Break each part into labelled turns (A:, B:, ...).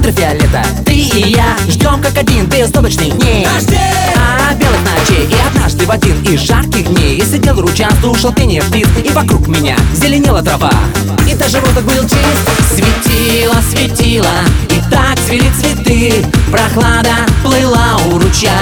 A: ультрафиолета. Ты и я ждем как один безоблачных дней, белых ночей. И однажды в один из жарких дней я сидел у ручья, слушал пение птиц, и вокруг меня зеленела трава, и даже воздух был чист. Светило, светило, и так цвели цветы, прохлада плыла у ручья.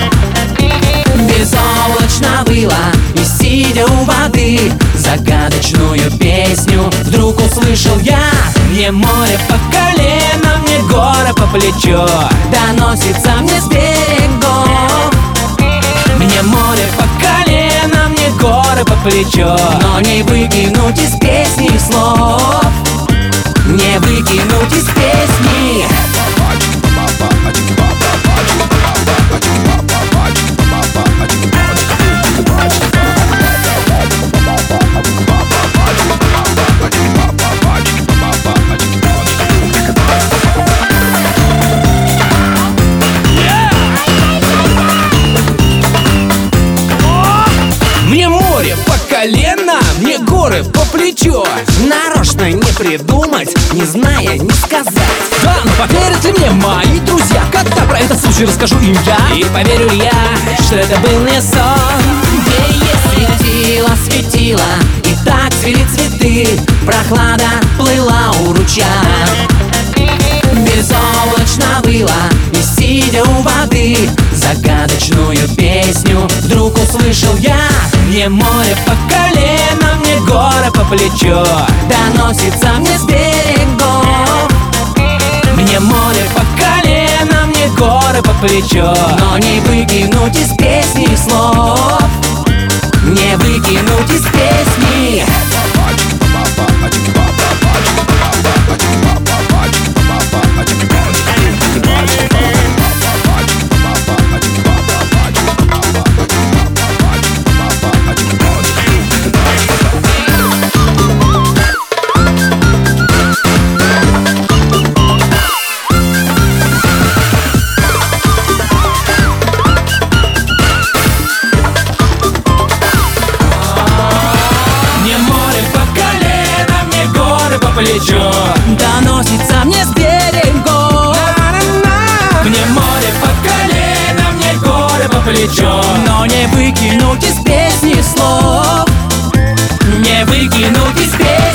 A: Безоблачно было, и сидя у воды, загадочную песню вдруг услышал я. Мне море по колено, мне горы по плечо, доносится мне с берегов. Мне море по колено, мне горы по плечо, но не выкинуть из песни слов, не выкинуть из песни.
B: Мне море по колено, мне горы по плечо.
A: Нарочно не придумать, не зная, не сказать.
B: Да, но поверят ли мне мои друзья, когда про этот случай расскажу им я?
A: И поверю я, что это был не сон. Светило, светило, и так цвели цветы, прохлада плыла у ручья. Безоблачно было, и сидя у воды, загадочную песню вдруг услышал я. Мне море по колено, мне горы по плечо, доносится мне с берегов. Мне море по колено, мне горы по плечо, но не выкинуть из песни слов, не выкинуть из песни.
B: Плечо
A: доносится мне с берегов.
B: Мне море по колено, мне горы по плечо,
A: но не выкинуть из песни слов, не выкинуть из песни.